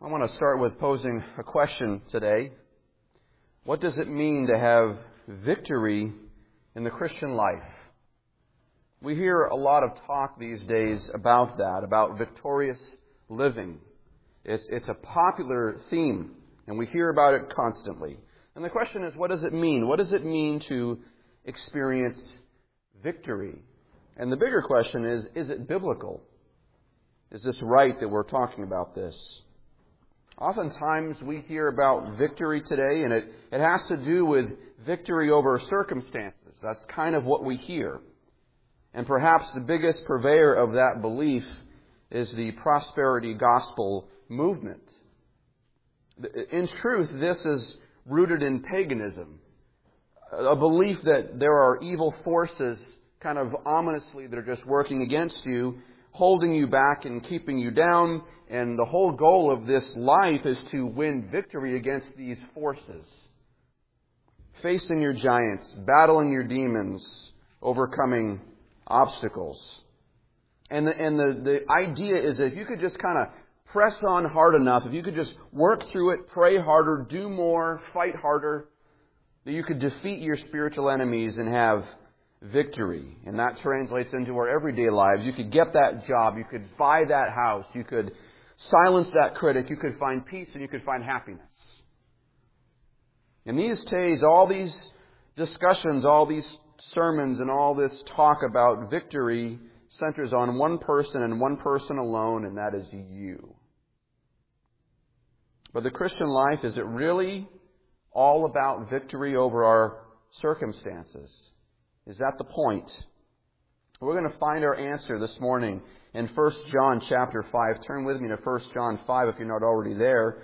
I want to start with posing a question today. What does it mean to have victory in the Christian life? We hear a lot of talk these days about that, about victorious living. It's a popular theme, and we hear about it constantly. And the question is, what does it mean? What does it mean to experience victory? And the bigger question is it biblical? Is this right that we're talking about this? Oftentimes we hear about victory today, and it has to do with victory over circumstances. That's kind of what we hear. And perhaps the biggest purveyor of that belief is the prosperity gospel movement. In truth, this is rooted in paganism. A belief that there are evil forces kind of ominously that are just working against you, holding you back and keeping you down. And the whole goal of this life is to win victory against these forces. Facing your giants, battling your demons, overcoming obstacles. And the idea is that if you could just kind of press on hard enough, if you could just work through it, pray harder, do more, fight harder, that you could defeat your spiritual enemies and have victory. And that translates into our everyday lives. You could get that job, you could buy that house, you could silence that critic, you could find peace and you could find happiness. And these days, all these discussions, all these sermons and all this talk about victory centers on one person and one person alone, and that is you. But the Christian life, is it really all about victory over our circumstances? Is that the point? We're going to find our answer this morning in 1 John chapter 5. Turn with me to 1 John 5 if you're not already there.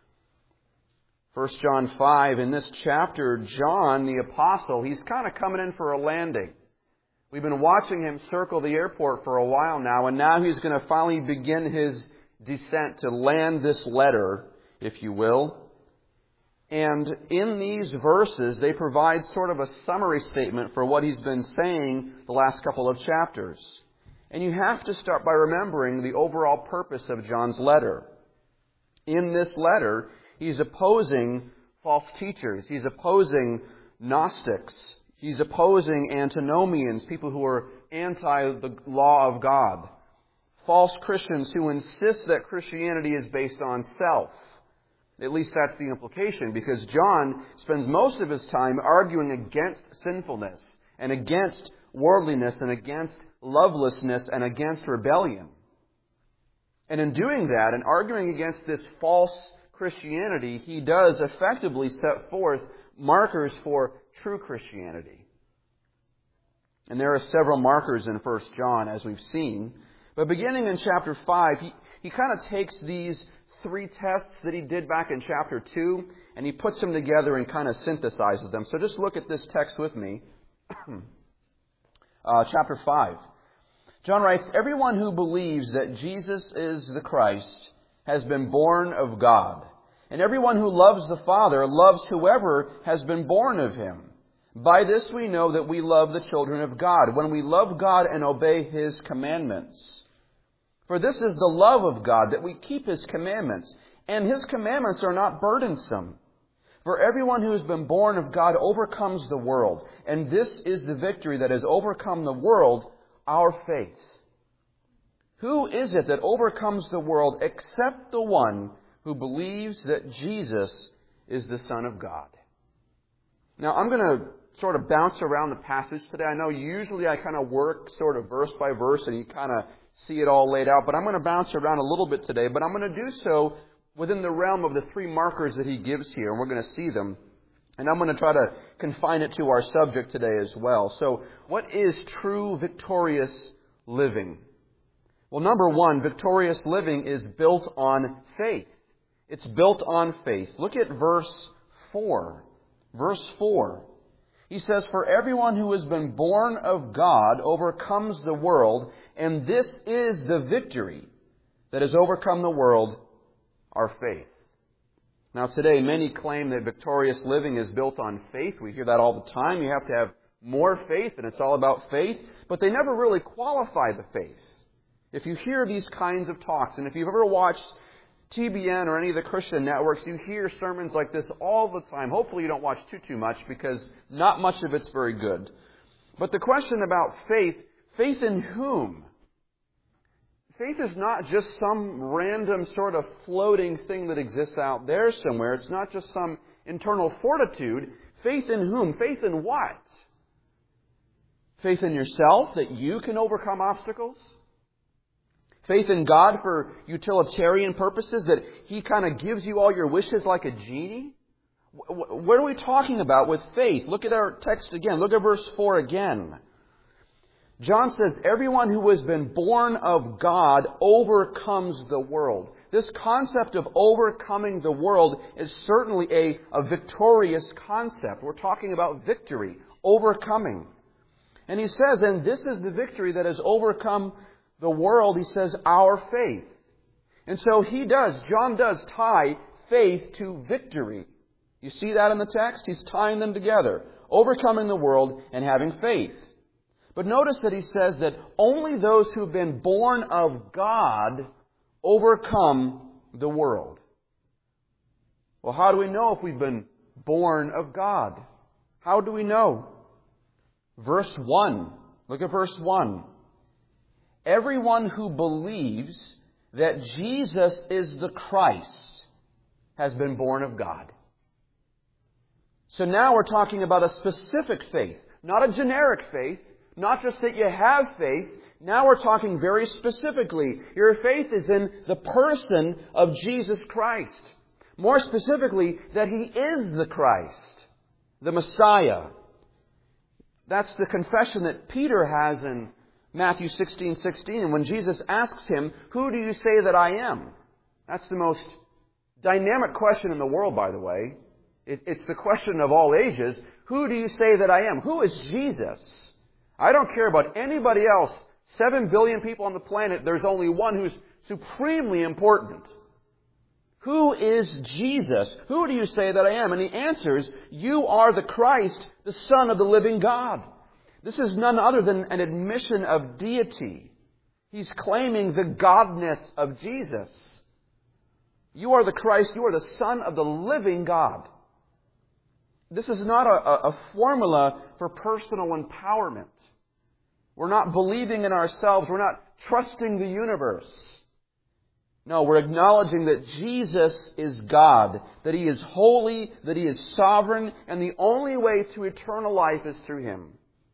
1 John 5, in this chapter, John, the apostle, he's kind of coming in for a landing. We've been watching him circle the airport for a while now, and now he's going to finally begin his descent to land this letter, if you will. And in these verses, they provide sort of a summary statement for what he's been saying the last couple of chapters. And you have to start by remembering the overall purpose of John's letter. In this letter, he's opposing false teachers. He's opposing Gnostics. He's opposing antinomians, people who are anti the law of God. False Christians who insist that Christianity is based on self. At least that's the implication, because John spends most of his time arguing against sinfulness and against worldliness and against lovelessness and against rebellion. And in doing that and arguing against this false Christianity, he does effectively set forth markers for true Christianity. And there are several markers in 1 John, as we've seen. But beginning in chapter 5, he kind of takes these 3 tests that he did back in chapter 2, and he puts them together and kind of synthesizes them. So just look at this text with me. Chapter 5. John writes, "Everyone who believes that Jesus is the Christ has been born of God. And everyone who loves the Father loves whoever has been born of Him. By this we know that we love the children of God, when we love God and obey His commandments. For this is the love of God, that we keep His commandments, and His commandments are not burdensome. For everyone who has been born of God overcomes the world, and this is the victory that has overcome the world, our faith. Who is it that overcomes the world except the one who believes that Jesus is the Son of God?" Now, I'm going to sort of bounce around the passage today. I know usually I kind of work sort of verse by verse, and you kind of see it all laid out, but I'm going to bounce around a little bit today, but I'm going to do so within the realm of the 3 markers that he gives here, and we're going to see them. And I'm going to try to confine it to our subject today as well. So, what is true victorious living? Well, number 1, victorious living is built on faith. It's built on faith. Look at verse 4. Verse 4. He says, "For everyone who has been born of God overcomes the world, and this is the victory that has overcome the world, our faith." Now today, many claim that victorious living is built on faith. We hear that all the time. You have to have more faith, and it's all about faith. But they never really qualify the faith. If you hear these kinds of talks, and if you've ever watched TBN or any of the Christian networks, you hear sermons like this all the time. Hopefully you don't watch too much, because not much of it's very good. But the question about faith in whom? Faith is not just some random sort of floating thing that exists out there somewhere. It's not just some internal fortitude. Faith in whom? Faith in what? Faith in yourself, that you can overcome obstacles? Faith in God for utilitarian purposes, that He kind of gives you all your wishes like a genie? What are we talking about with faith? Look at our text again. Look at verse 4 again. John says, everyone who has been born of God overcomes the world. This concept of overcoming the world is certainly a victorious concept. We're talking about victory, overcoming. And he says, and this is the victory that has overcome the world, he says, our faith. And so John does tie faith to victory. You see that in the text? He's tying them together. Overcoming the world and having faith. But notice that he says that only those who have been born of God overcome the world. Well, how do we know if we've been born of God? How do we know? Verse 1. Look at verse 1. Everyone who believes that Jesus is the Christ has been born of God. So now we're talking about a specific faith, not a generic faith, not just that you have faith. Now we're talking very specifically. Your faith is in the person of Jesus Christ. More specifically, that He is the Christ, the Messiah. That's the confession that Peter has in Matthew 16:16. And when Jesus asks him, who do you say that I am? That's the most dynamic question in the world, by the way. It's the question of all ages. Who do you say that I am? Who is Jesus? I don't care about anybody else. 7 billion people on the planet, there's only one who's supremely important. Who is Jesus? Who do you say that I am? And he answers, you are the Christ, the Son of the living God. This is none other than an admission of deity. He's claiming the godness of Jesus. You are the Christ, you are the Son of the living God. This is not a formula for personal empowerment. We're not believing in ourselves. We're not trusting the universe. No, we're acknowledging that Jesus is God, that He is holy, that He is sovereign, and the only way to eternal life is through Him.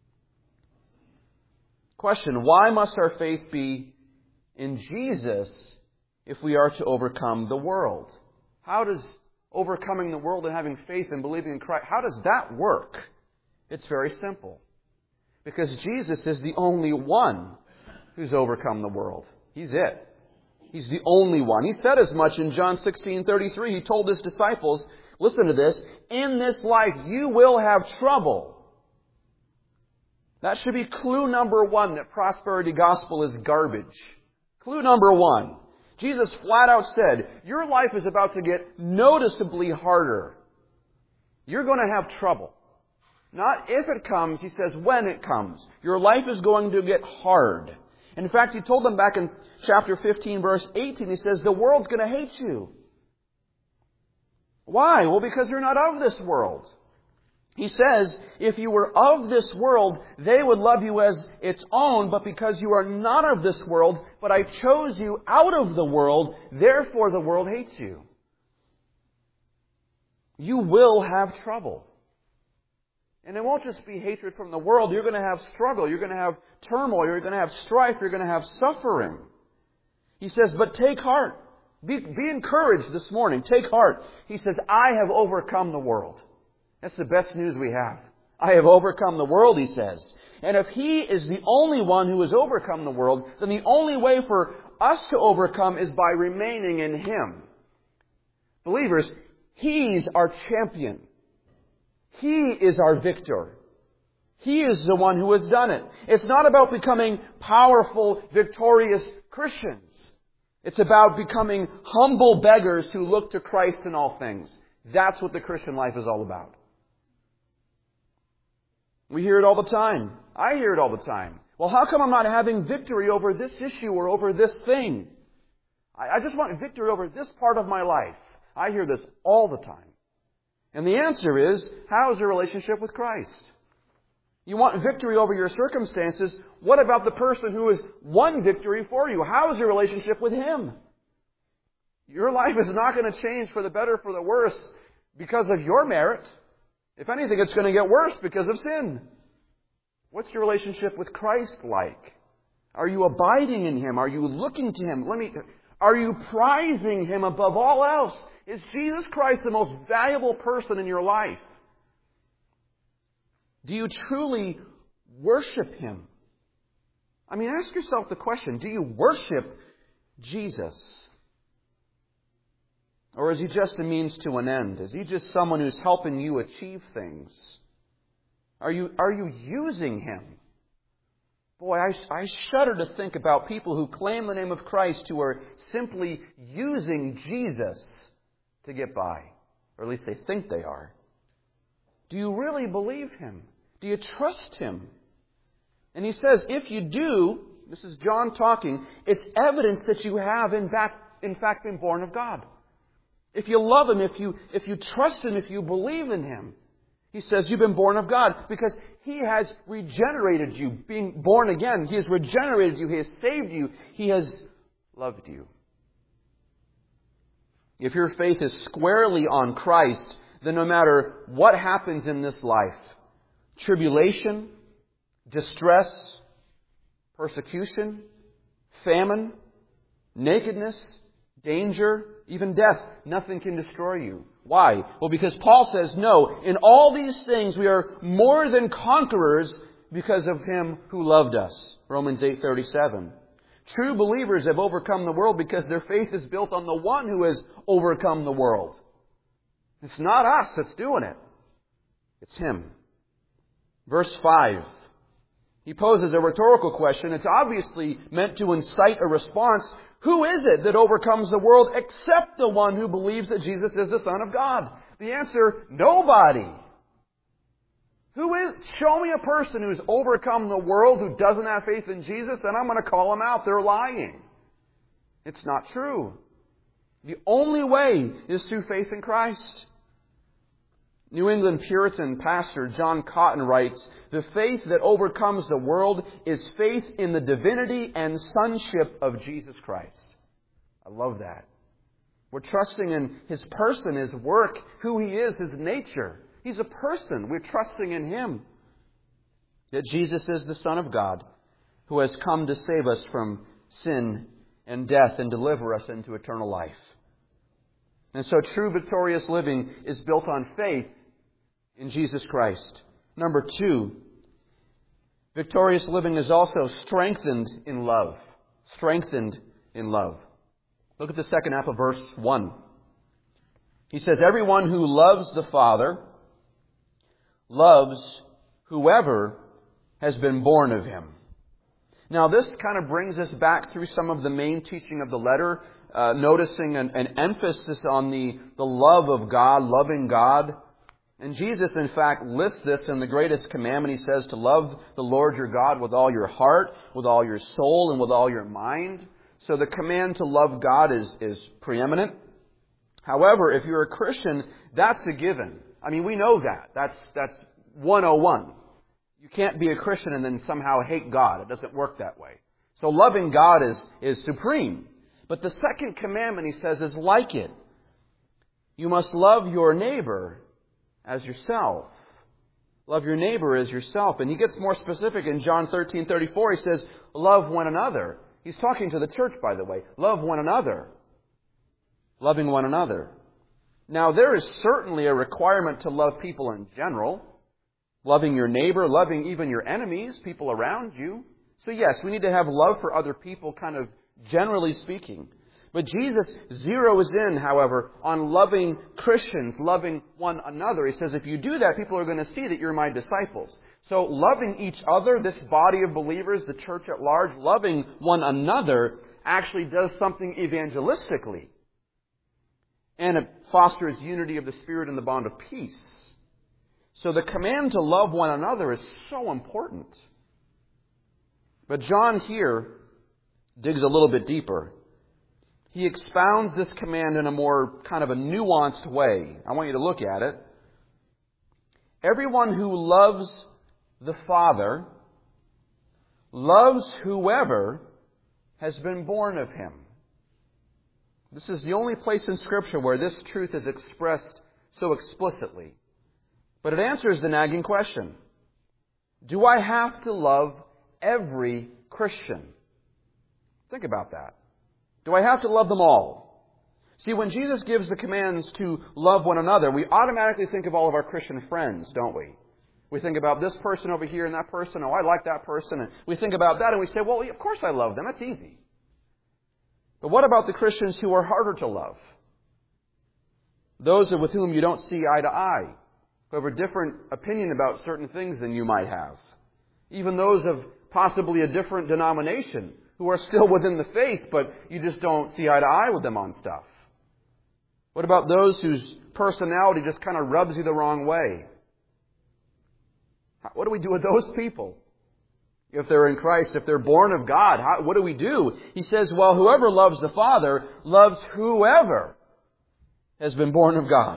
Question, why must our faith be in Jesus if we are to overcome the world? How does overcoming the world and having faith and believing in Christ, how does that work? It's very simple. Because Jesus is the only one who's overcome the world. He's it. He's the only one. He said as much in John 16:33. He told His disciples, listen to this, in this life you will have trouble. That should be clue number one that prosperity gospel is garbage. Clue number one. Jesus flat out said, your life is about to get noticeably harder. You're going to have trouble. Not if it comes, He says when it comes. Your life is going to get hard. In fact, He told them back in chapter 15, verse 18, He says, the world's going to hate you. Why? Well, because you're not of this world. He says, if you were of this world, they would love you as its own, but because you are not of this world, but I chose you out of the world, therefore the world hates you. You will have trouble. And it won't just be hatred from the world. You're going to have struggle. You're going to have turmoil. You're going to have strife. You're going to have suffering. He says, but take heart. Be encouraged this morning. Take heart. He says, I have overcome the world. That's the best news we have. I have overcome the world, He says. And if He is the only one who has overcome the world, then the only way for us to overcome is by remaining in Him. Believers, He's our champion. He is our victor. He is the one who has done it. It's not about becoming powerful, victorious Christians. It's about becoming humble beggars who look to Christ in all things. That's what the Christian life is all about. We hear it all the time. I hear it all the time. Well, how come I'm not having victory over this issue or over this thing? I just want victory over this part of my life. I hear this all the time. And the answer is, how is your relationship with Christ? You want victory over your circumstances. What about the person who has won victory for you? How is your relationship with Him? Your life is not going to change for the better or for the worse because of your merit. If anything, it's going to get worse because of sin. What's your relationship with Christ like? Are you abiding in Him? Are you looking to Him? Are you prizing Him above all else? Is Jesus Christ the most valuable person in your life? Do you truly worship Him? I mean, ask yourself the question, do you worship Jesus? Or is He just a means to an end? Is He just someone who's helping you achieve things? Are you using Him? Boy, I shudder to think about people who claim the name of Christ who are simply using Jesus to get by. Or at least they think they are. Do you really believe Him? Do you trust Him? And he says, if you do, this is John talking, it's evidence that you have in fact been born of God. If you love Him, if you trust Him, if you believe in Him, he says you've been born of God because He has regenerated you. Being born again, He has regenerated you. He has saved you. He has loved you. If your faith is squarely on Christ, then no matter what happens in this life, tribulation, distress, persecution, famine, nakedness, danger, even death, nothing can destroy you. Why? Well, because Paul says, no, in all these things we are more than conquerors because of Him who loved us. Romans 8:37. True believers have overcome the world because their faith is built on the one who has overcome the world. It's not us that's doing it. It's Him. Verse 5. He poses a rhetorical question. It's obviously meant to incite a response. Who is it that overcomes the world except the one who believes that Jesus is the Son of God? The answer, nobody. Who is? Show me a person who's overcome the world who doesn't have faith in Jesus, and I'm going to call them out. They're lying. It's not true. The only way is through faith in Christ. New England Puritan pastor John Cotton writes, the faith that overcomes the world is faith in the divinity and sonship of Jesus Christ. I love that. We're trusting in His person, His work, who He is, His nature. He's a person. We're trusting in Him. That Jesus is the Son of God who has come to save us from sin and death and deliver us into eternal life. And so true victorious living is built on faith in Jesus Christ. Number 2, victorious living is also strengthened in love. Strengthened in love. Look at the second half of verse 1. He says, everyone who loves the Father loves whoever has been born of Him. Now this kind of brings us back through some of the main teaching of the letter, noticing an emphasis on the love of God, loving God. And Jesus, in fact, lists this in the greatest commandment. He says to love the Lord your God with all your heart, with all your soul, and with all your mind. So the command to love God is preeminent. However, if you're a Christian, that's a given. I mean, we know that. That's 101. You can't be a Christian and then somehow hate God. It doesn't work that way. So loving God is supreme. But the second commandment, he says, is like it. You must love your neighbor as yourself. Love your neighbor as yourself. And he gets more specific in John 13:34. He says, love one another. He's talking to the church, by the way. Love one another. Loving one another. Now, there is certainly a requirement to love people in general. Loving your neighbor, loving even your enemies, people around you. So yes, we need to have love for other people, kind of generally speaking. But Jesus zeroes in, however, on loving Christians, loving one another. He says, if you do that, people are going to see that you're my disciples. So loving each other, this body of believers, the church at large, loving one another actually does something evangelistically. And it fosters unity of the Spirit and the bond of peace. So the command to love one another is so important. But John here digs a little bit deeper. he expounds this command in a more kind of a nuanced way. I want you to look at it. Everyone who loves the Father loves whoever has been born of him. This is the only place in Scripture where this truth is expressed so explicitly. But it answers the nagging question. Do I have to love every Christian? Think about that. Do I have to love them all? See, when Jesus gives the commands to love one another, we automatically think of all of our Christian friends, don't we? We think about this person over here and that person. Oh, I like that person. And we think about that and we say, well, of course I love them. That's easy. But what about the Christians who are harder to love? Those with whom you don't see eye to eye, who have a different opinion about certain things than you might have. Even those of possibly a different denomination who are still within the faith, but you just don't see eye to eye with them on stuff. What about those whose personality just kind of rubs you the wrong way? What do we do with those people? If they're in Christ, if they're born of God, what do we do? He says, well, whoever loves the Father loves whoever has been born of God.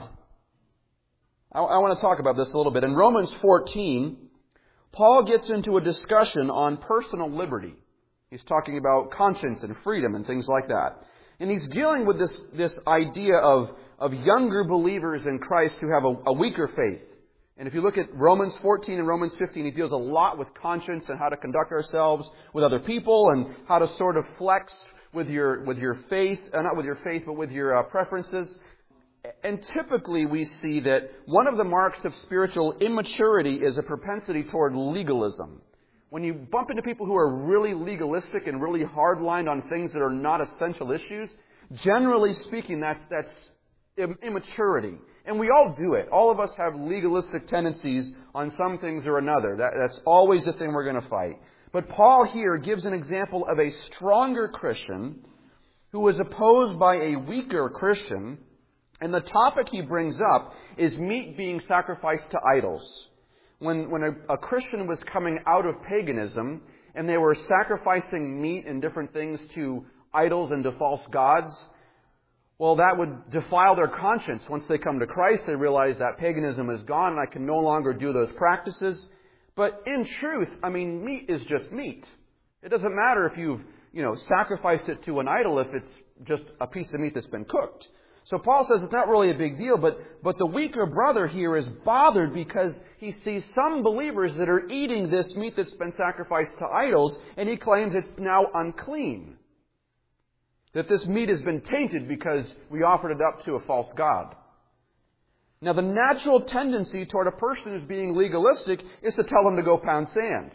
I want to talk about this a little bit. In Romans 14, Paul gets into a discussion on personal liberty. He's talking about conscience and freedom and things like that. And he's dealing with this idea of younger believers in Christ who have a weaker faith. And if you look at Romans 14 and Romans 15, he deals a lot with conscience and how to conduct ourselves with other people and how to sort of flex with your faith, not with your faith, but with your preferences. And typically we see that one of the marks of spiritual immaturity is a propensity toward legalism. When you bump into people who are really legalistic and really hard-lined on things that are not essential issues, generally speaking, that's immaturity. And we all do it. All of us have legalistic tendencies on some things or another. That's always the thing we're going to fight. But Paul here gives an example of a stronger Christian who was opposed by a weaker Christian. And the topic he brings up is meat being sacrificed to idols. When a Christian was coming out of paganism and they were sacrificing meat and different things to idols and to false gods, well, that would defile their conscience. Once they come to Christ, they realize that paganism is gone and I can no longer do those practices. But in truth, meat is just meat. It doesn't matter if you've, sacrificed it to an idol if it's just a piece of meat that's been cooked. So Paul says it's not really a big deal, but the weaker brother here is bothered because he sees some believers that are eating this meat that's been sacrificed to idols, and he claims it's now unclean. That this meat has been tainted because we offered it up to a false god. Now, the natural tendency toward a person who's being legalistic is to tell them to go pound sand.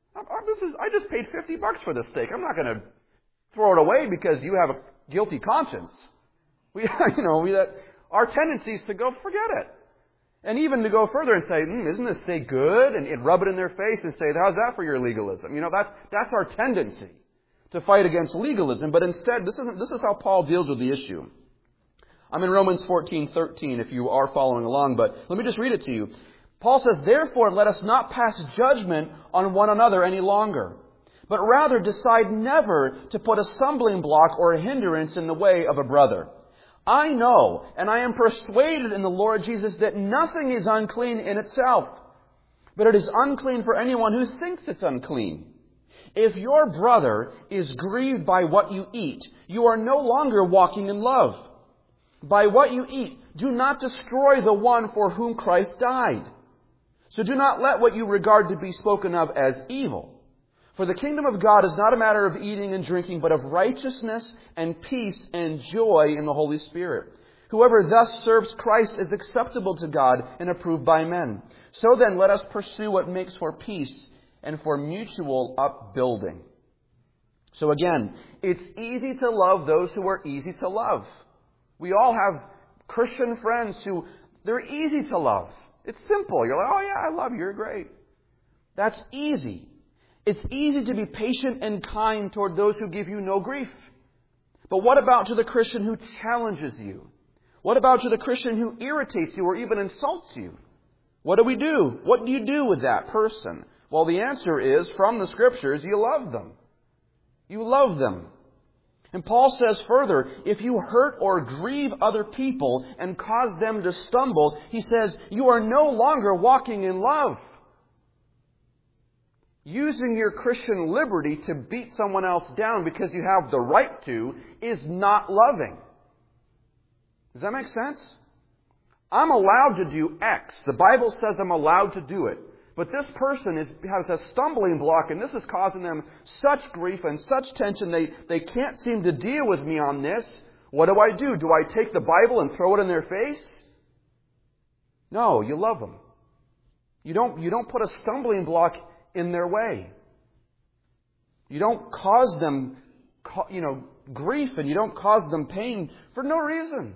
I just paid $50 for this steak. I'm not going to throw it away because you have a guilty conscience. Our tendency is to go, forget it. And even to go further and say, isn't this steak good? And rub it in their face and say, how's that for your legalism? That's our tendency to fight against legalism. But instead, this is how Paul deals with the issue. I'm in Romans 14:13 if you are following along, but let me just read it to you. Paul says, therefore, let us not pass judgment on one another any longer, but rather decide never to put a stumbling block or a hindrance in the way of a brother. I know, and I am persuaded in the Lord Jesus that nothing is unclean in itself, but it is unclean for anyone who thinks it's unclean. If your brother is grieved by what you eat, you are no longer walking in love. By what you eat, do not destroy the one for whom Christ died. So do not let what you regard to be spoken of as evil. For the kingdom of God is not a matter of eating and drinking, but of righteousness and peace and joy in the Holy Spirit. Whoever thus serves Christ is acceptable to God and approved by men. So then let us pursue what makes for peace and for mutual upbuilding. So again, it's easy to love those who are easy to love. We all have Christian friends who, they're easy to love. It's simple. You're like, oh yeah, I love you, you're great. That's easy. It's easy to be patient and kind toward those who give you no grief. But what about to the Christian who challenges you? What about to the Christian who irritates you or even insults you? What do we do? What do you do with that person? Well, the answer is, from the Scriptures, you love them. You love them. And Paul says further, if you hurt or grieve other people and cause them to stumble, he says, you are no longer walking in love. Using your Christian liberty to beat someone else down because you have the right to is not loving. Does that make sense? I'm allowed to do X. The Bible says I'm allowed to do it. But this person has a stumbling block, and this is causing them such grief and such tension, they can't seem to deal with me on this. What do I do? Do I take the Bible and throw it in their face? No, you love them. You don't put a stumbling block in their way. You don't cause them, grief, and you don't cause them pain for no reason.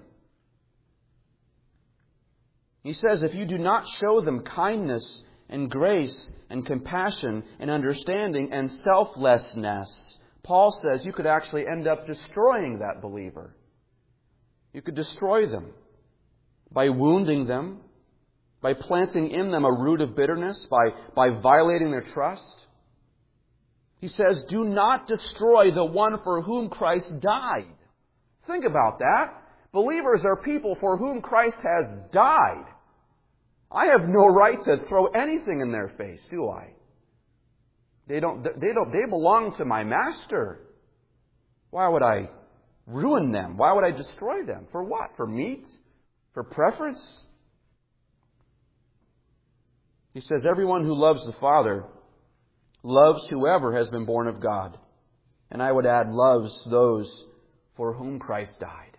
He says, if you do not show them kindness and grace and compassion and understanding and selflessness, Paul says you could actually end up destroying that believer. You could destroy them by wounding them, by planting in them a root of bitterness, by violating their trust. He says, do not destroy the one for whom Christ died. Think about that. Believers are people for whom Christ has died. I have no right to throw anything in their face, do I? They belong to my master. Why would I ruin them? Why would I destroy them? For what? For meat? For preference? He says, everyone who loves the Father loves whoever has been born of God. And I would add, loves those for whom Christ died.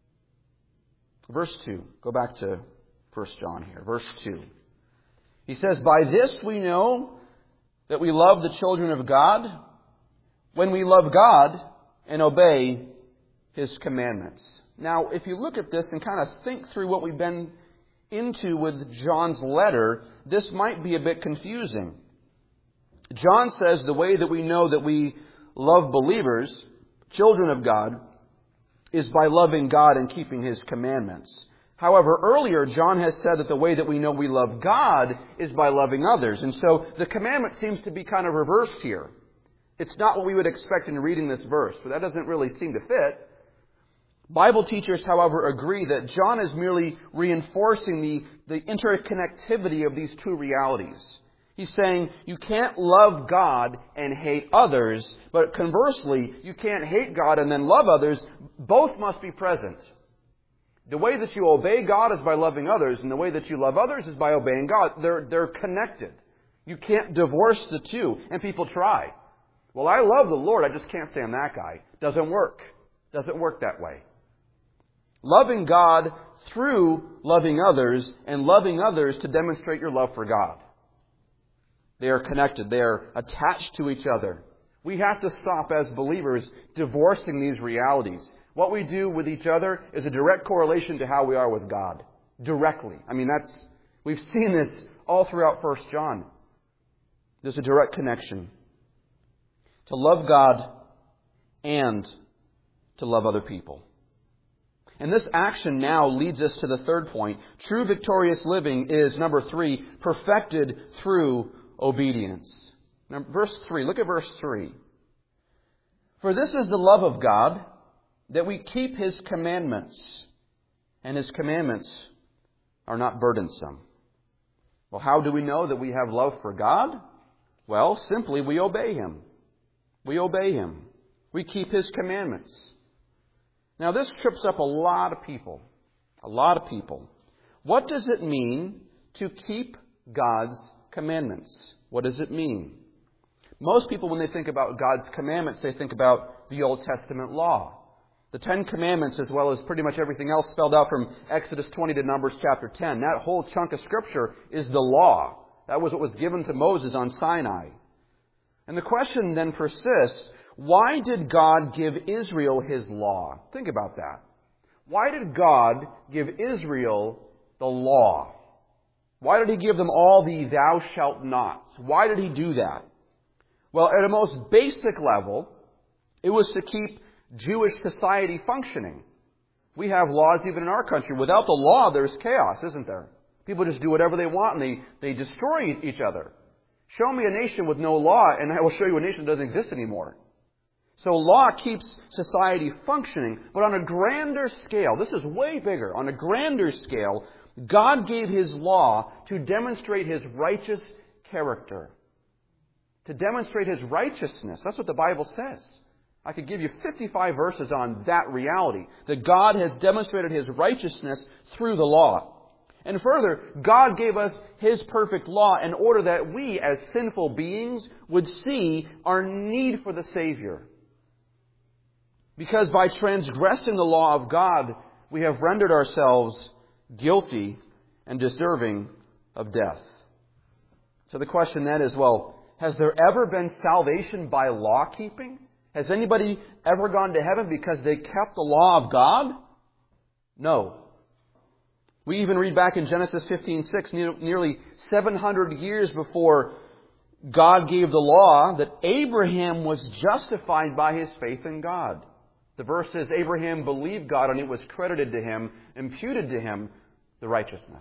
Verse 2. Go back to 1 John here. Verse 2. He says, by this we know that we love the children of God, when we love God and obey His commandments. Now, if you look at this and kind of think through what we've been into with John's letter, this might be a bit confusing. John says the way that we know that we love believers, children of God, is by loving God and keeping His commandments. However, earlier, John has said that the way that we know we love God is by loving others. And so the commandment seems to be kind of reversed here. It's not what we would expect in reading this verse, but that doesn't really seem to fit. Bible teachers, however, agree that John is merely reinforcing the interconnectivity of these two realities. He's saying you can't love God and hate others, but conversely, you can't hate God and then love others. Both must be present. The way that you obey God is by loving others, and the way that you love others is by obeying God. They're connected. You can't divorce the two, and people try. Well, I love the Lord, I just can't stand that guy. Doesn't work. Doesn't work that way. Loving God through loving others, and loving others to demonstrate your love for God. They are connected. They are attached to each other. We have to stop as believers divorcing these realities. What we do with each other is a direct correlation to how we are with God. Directly. We've seen this all throughout 1 John. There's a direct connection. To love God and to love other people. And this action now leads us to the third point. True victorious living is, number 3, perfected through obedience. Now, verse 3. Look at verse 3. For this is the love of God, that we keep His commandments, and His commandments are not burdensome. Well, how do we know that we have love for God? Well, simply we obey Him. We obey Him. We keep His commandments. Now, this trips up a lot of people. A lot of people. What does it mean to keep God's commandments? What does it mean? Most people, when they think about God's commandments, they think about the Old Testament law. The 10 Commandments, as well as pretty much everything else spelled out from Exodus 20 to Numbers chapter 10. That whole chunk of Scripture is the law. That was what was given to Moses on Sinai. And the question then persists, why did God give Israel His law? Think about that. Why did God give Israel the law? Why did He give them all the thou shalt nots? Why did He do that? Well, at a most basic level, it was to keep Jewish society functioning. We have laws even in our country. Without the law, there's chaos, isn't there? People just do whatever they want and they destroy each other. Show me a nation with no law and I will show you a nation that doesn't exist anymore. So law keeps society functioning, but on a grander scale, this is way bigger, on a grander scale, God gave His law to demonstrate His righteous character. To demonstrate His righteousness. That's what the Bible says. I could give you 55 verses on that reality, that God has demonstrated His righteousness through the law. And further, God gave us His perfect law in order that we, as sinful beings, would see our need for the Savior. Because by transgressing the law of God, we have rendered ourselves guilty and deserving of death. So the question then is, well, has there ever been salvation by law keeping? Has anybody ever gone to heaven because they kept the law of God? No. We even read back in Genesis 15:6, nearly 700 years before God gave the law, that Abraham was justified by his faith in God. The verse says, Abraham believed God and it was credited to him, imputed to him, the righteousness.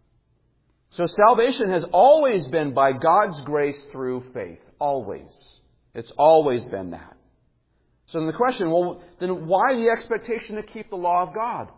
So salvation has always been by God's grace through faith. Always. It's always been that. So then the question, well, then why the expectation to keep the law of God?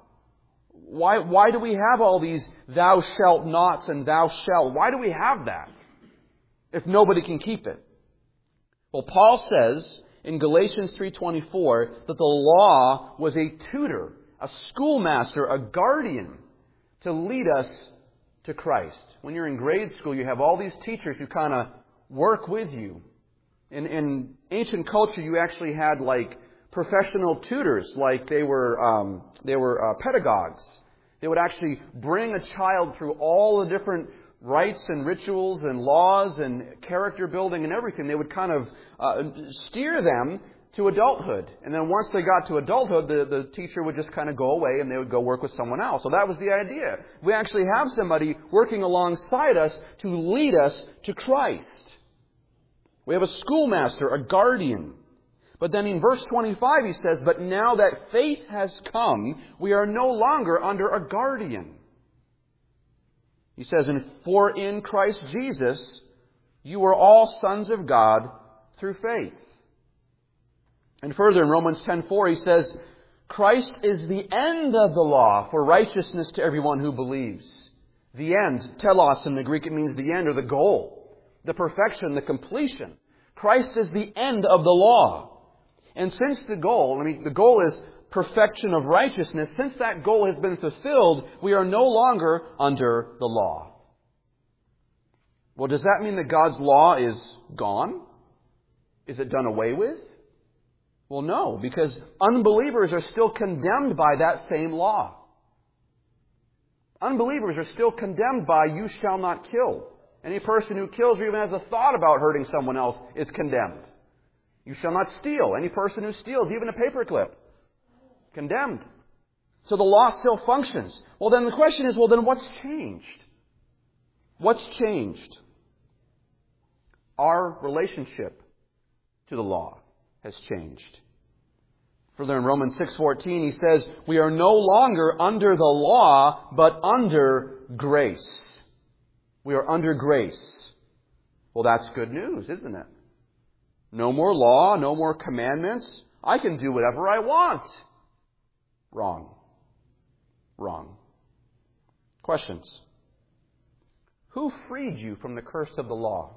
Why do we have all these thou shalt nots and thou shalt? Why do we have that if nobody can keep it? Well, Paul says in Galatians 3:24 that the law was a tutor, a schoolmaster, a guardian to lead us to Christ. When you're in grade school, you have all these teachers who kind of work with you. In ancient culture, you actually had like professional tutors, like they were pedagogues. They would actually bring a child through all the different rites and rituals and laws and character building and everything. They would kind of steer them to adulthood. And then once they got to adulthood, the teacher would just kind of go away and they would go work with someone else. So that was the idea. We actually have somebody working alongside us to lead us to Christ. We have a schoolmaster, a guardian. But then in verse 25 he says, but now that faith has come, we are no longer under a guardian. He says, and for in Christ Jesus, you are all sons of God through faith. And further in Romans 10:4 he says, Christ is the end of the law for righteousness to everyone who believes. The end, telos in the Greek, it means the end or the goal, the perfection, the completion. Christ is the end of the law. And since the goal is perfection of righteousness, since that goal has been fulfilled, we are no longer under the law. Well, does that mean that God's law is gone? Is it done away with? Well, no, because unbelievers are still condemned by that same law. Unbelievers are still condemned by you shall not kill. Any person who kills or even has a thought about hurting someone else is condemned. You shall not steal. Any person who steals, even a paperclip, condemned. So the law still functions. Well, then the question is, then what's changed? What's changed? Our relationship to the law has changed. Further in Romans 6:14, he says, we are no longer under the law, but under grace. We are under grace. Well, that's good news, isn't it? No more law, no more commandments. I can do whatever I want. Wrong. Wrong. Questions. Who freed you from the curse of the law?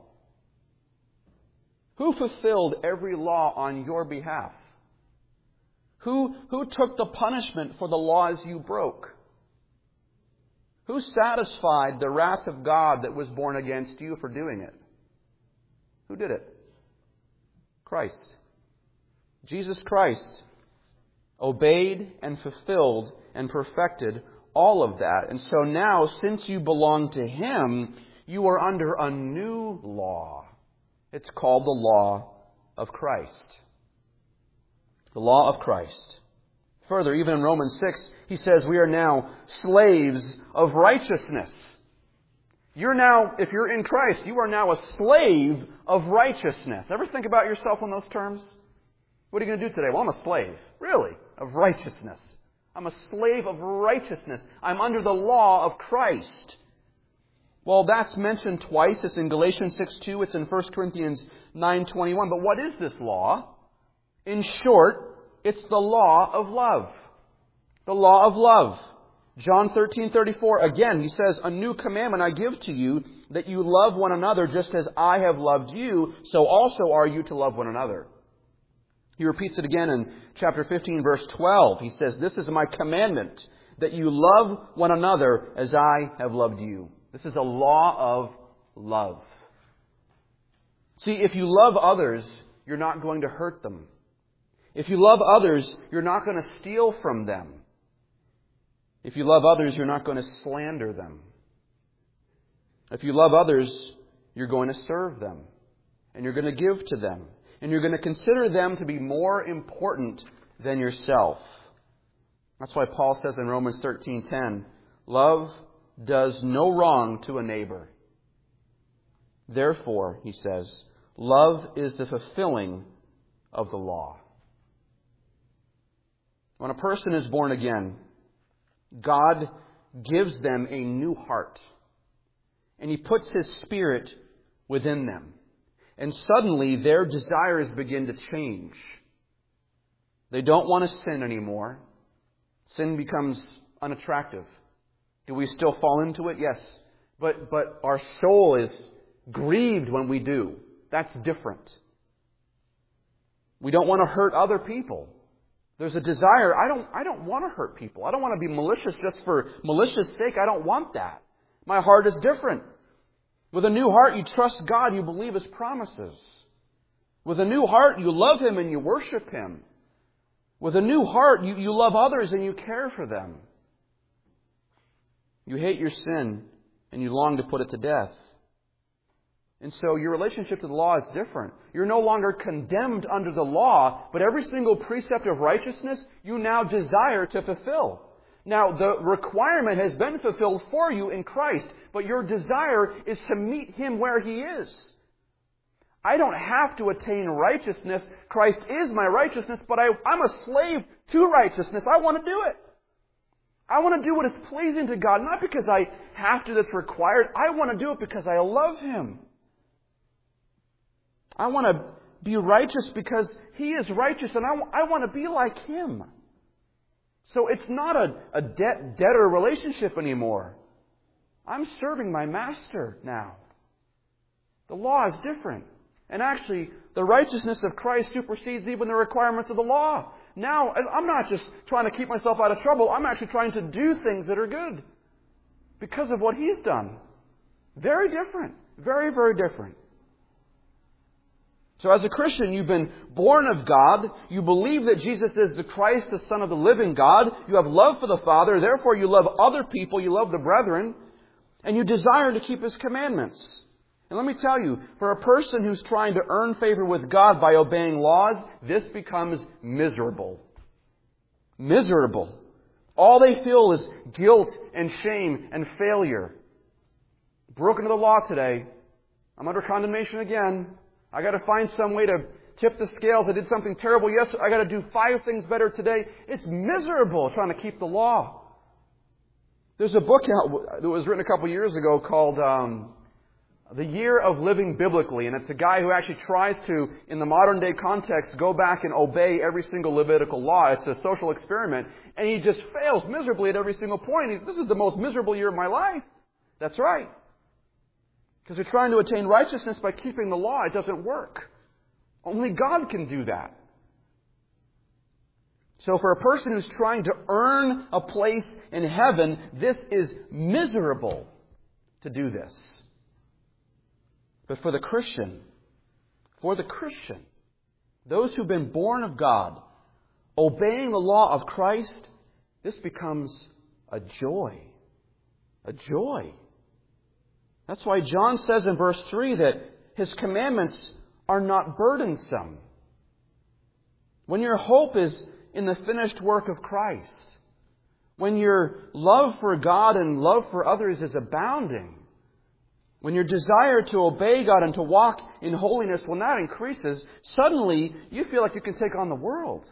Who fulfilled every law on your behalf? Who took the punishment for the laws you broke? Who satisfied the wrath of God that was born against you for doing it? Who did it? Christ. Jesus Christ obeyed and fulfilled and perfected all of that. And so now, since you belong to Him, you are under a new law. It's called the law of Christ. The law of Christ. Further, even in Romans 6, he says we are now slaves of righteousness. You're now, if you're in Christ, you are now a slave of righteousness. Ever think about yourself in those terms? What are you going to do today? Well, I'm a slave. Really? Of righteousness. I'm a slave of righteousness. I'm under the law of Christ. Well, that's mentioned twice. It's in Galatians 6:2. It's in 1 Corinthians 9:21. But what is this law? In short, it's the law of love. The law of love. John 13:34, again, he says, "A new commandment I give to you, that you love one another just as I have loved you, so also are you to love one another." He repeats it again in chapter 15, verse 12. He says, "This is my commandment, that you love one another as I have loved you." This is a law of love. See, if you love others, you're not going to hurt them. If you love others, you're not going to steal from them. If you love others, you're not going to slander them. If you love others, you're going to serve them. And you're going to give to them. And you're going to consider them to be more important than yourself. That's why Paul says in Romans 13:10, "Love does no wrong to a neighbor. Therefore," he says, "love is the fulfilling of the law." When a person is born again, God gives them a new heart. And He puts His Spirit within them. And suddenly their desires begin to change. They don't want to sin anymore. Sin becomes unattractive. Do we still fall into it? Yes. But our soul is grieved when we do. That's different. We don't want to hurt other people. There's a desire. I don't want to hurt people. I don't want to be malicious just for malicious sake. I don't want that. My heart is different. With a new heart, you trust God. You believe His promises. With a new heart, you love Him and you worship Him. With a new heart, you love others and you care for them. You hate your sin and you long to put it to death. And so your relationship to the law is different. You're no longer condemned under the law, but every single precept of righteousness you now desire to fulfill. Now, the requirement has been fulfilled for you in Christ, but your desire is to meet Him where He is. I don't have to attain righteousness. Christ is my righteousness, but I'm a slave to righteousness. I want to do it. I want to do what is pleasing to God, not because I have to, that's required. I want to do it because I love Him. I want to be righteous because He is righteous, and I want to be like Him. So it's not a debtor relationship anymore. I'm serving my Master now. The law is different. And actually, the righteousness of Christ supersedes even the requirements of the law. Now, I'm not just trying to keep myself out of trouble. I'm actually trying to do things that are good because of what He's done. Very different. Very, very different. So as a Christian, you've been born of God. You believe that Jesus is the Christ, the Son of the living God. You have love for the Father. Therefore, you love other people. You love the brethren. And you desire to keep His commandments. And let me tell you, for a person who's trying to earn favor with God by obeying laws, this becomes miserable. Miserable. All they feel is guilt and shame and failure. Broken to the law today. I'm under condemnation again. I got to find some way to tip the scales. I did something terrible yesterday. I got to do 5 things better today. It's miserable trying to keep the law. There's a book out that was written a couple years ago called The Year of Living Biblically. And it's a guy who actually tries to, in the modern day context, go back and obey every single Levitical law. It's a social experiment. And he just fails miserably at every single point. This is the most miserable year of my life. That's right. Because you're trying to attain righteousness by keeping the law. It doesn't work. Only God can do that. So for a person who's trying to earn a place in heaven, this is miserable to do this. But for the Christian, those who've been born of God, obeying the law of Christ, this becomes a joy. A joy. That's why John says in verse 3 that His commandments are not burdensome. When your hope is in the finished work of Christ, when your love for God and love for others is abounding, when your desire to obey God and to walk in holiness, when that increases, suddenly you feel like you can take on the world.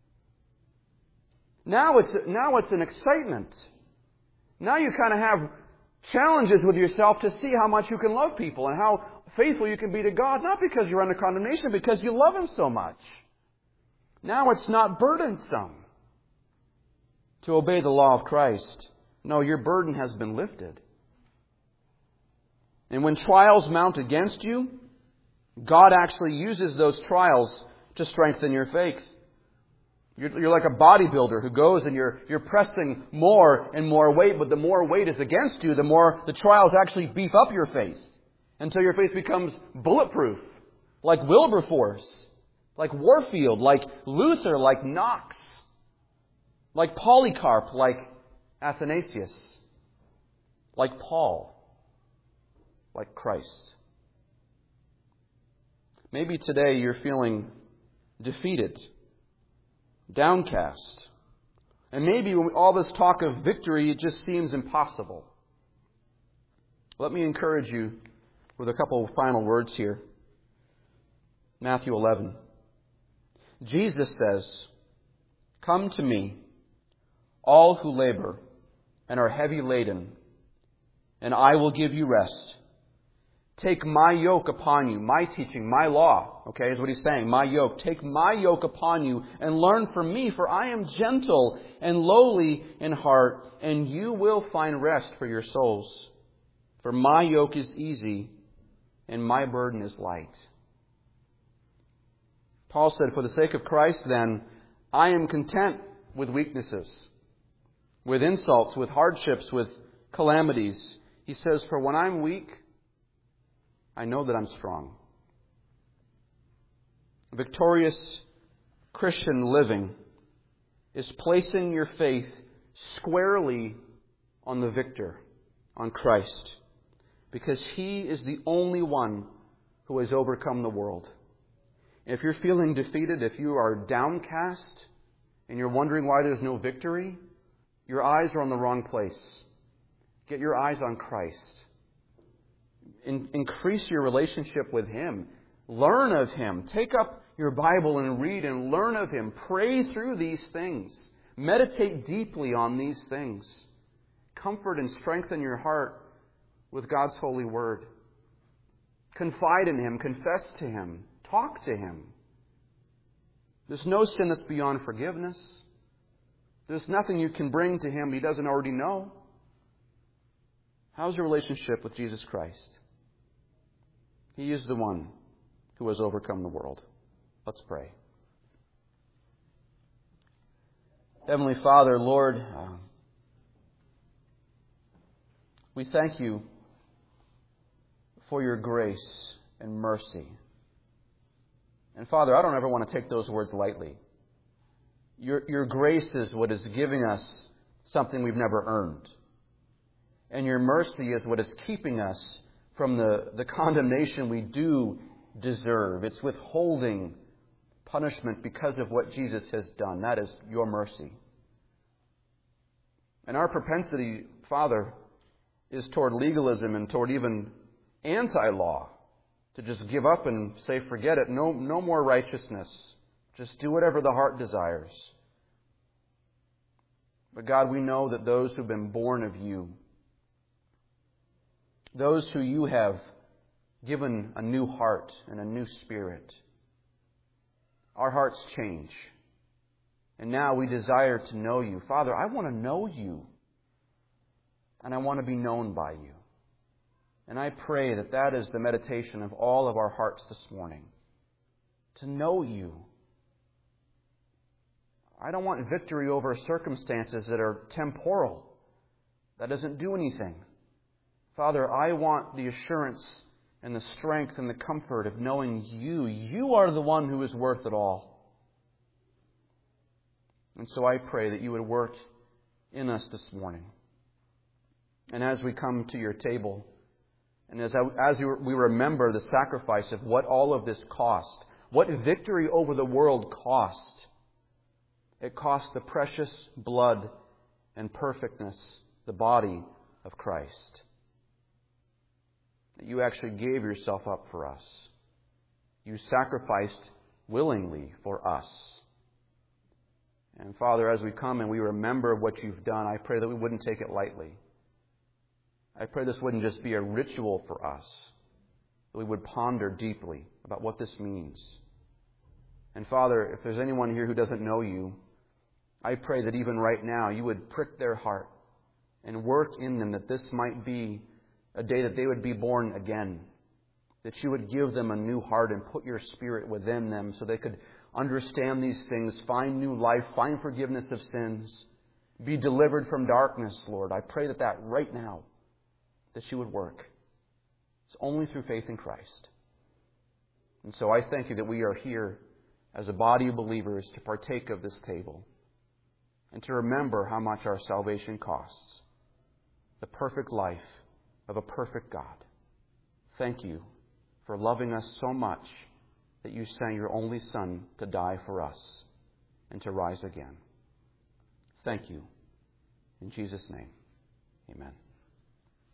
Now it's an excitement. Now you kind of have challenges with yourself to see how much you can love people and how faithful you can be to God, not because you're under condemnation, because you love Him so much. Now it's not burdensome to obey the law of Christ. No, your burden has been lifted. And when trials mount against you, God actually uses those trials to strengthen your faith. You're like a bodybuilder who goes and you're pressing more and more weight, but the more weight is against you, the more the trials actually beef up your faith until your faith becomes bulletproof, like Wilberforce, like Warfield, like Luther, like Knox, like Polycarp, like Athanasius, like Paul, like Christ. Maybe today you're feeling defeated, downcast. And maybe when all this talk of victory, it just seems impossible. Let me encourage you with a couple of final words here. Matthew 11. Jesus says, "Come to me, all who labor and are heavy laden, and I will give you rest. Take my yoke upon you," my teaching, my law, okay, is what he's saying, my yoke. "Take my yoke upon you and learn from me, for I am gentle and lowly in heart, and you will find rest for your souls. For my yoke is easy and my burden is light." Paul said, for the sake of Christ, then, I am content with weaknesses, with insults, with hardships, with calamities. He says, for when I'm weak, I know that I'm strong. Victorious Christian living is placing your faith squarely on the victor, on Christ, because He is the only one who has overcome the world. If you're feeling defeated, if you are downcast, and you're wondering why there's no victory, your eyes are on the wrong place. Get your eyes on Christ. Increase your relationship with Him. Learn of Him. Take up your Bible and read and learn of Him. Pray through these things. Meditate deeply on these things. Comfort and strengthen your heart with God's holy word. Confide in Him. Confess to Him. Talk to Him. There's no sin that's beyond forgiveness. There's nothing you can bring to Him He doesn't already know. How's your relationship with Jesus Christ? He is the one who has overcome the world. Let's pray. Heavenly Father, Lord, we thank You for Your grace and mercy. And Father, I don't ever want to take those words lightly. Your grace is what is giving us something we've never earned. And Your mercy is what is keeping us from the condemnation we do deserve. It's withholding punishment because of what Jesus has done. That is Your mercy. And our propensity, Father, is toward legalism and toward even anti-law. To just give up and say, forget it. No more righteousness. Just do whatever the heart desires. But God, we know that those who've been born of You, those who You have given a new heart and a new spirit, our hearts change. And now we desire to know You. Father, I want to know You. And I want to be known by You. And I pray that that is the meditation of all of our hearts this morning. To know You. I don't want victory over circumstances that are temporal. That doesn't do anything. Father, I want the assurance and the strength and the comfort of knowing You. You are the one who is worth it all. And so I pray that You would work in us this morning. And as we come to Your table, and as we remember the sacrifice of what all of this cost, what victory over the world cost, it cost the precious blood and perfectness, the body of Christ. That You actually gave Yourself up for us. You sacrificed willingly for us. And Father, as we come and we remember what You've done, I pray that we wouldn't take it lightly. I pray this wouldn't just be a ritual for us. That we would ponder deeply about what this means. And Father, if there's anyone here who doesn't know You, I pray that even right now You would prick their heart and work in them, that this might be a day that they would be born again, that You would give them a new heart and put Your Spirit within them so they could understand these things, find new life, find forgiveness of sins, be delivered from darkness, Lord. I pray that right now, that You would work. It's only through faith in Christ. And so I thank You that we are here as a body of believers to partake of this table and to remember how much our salvation costs. The perfect life of a perfect God. Thank You for loving us so much that You sent Your only Son to die for us and to rise again. Thank You. In Jesus' name, amen.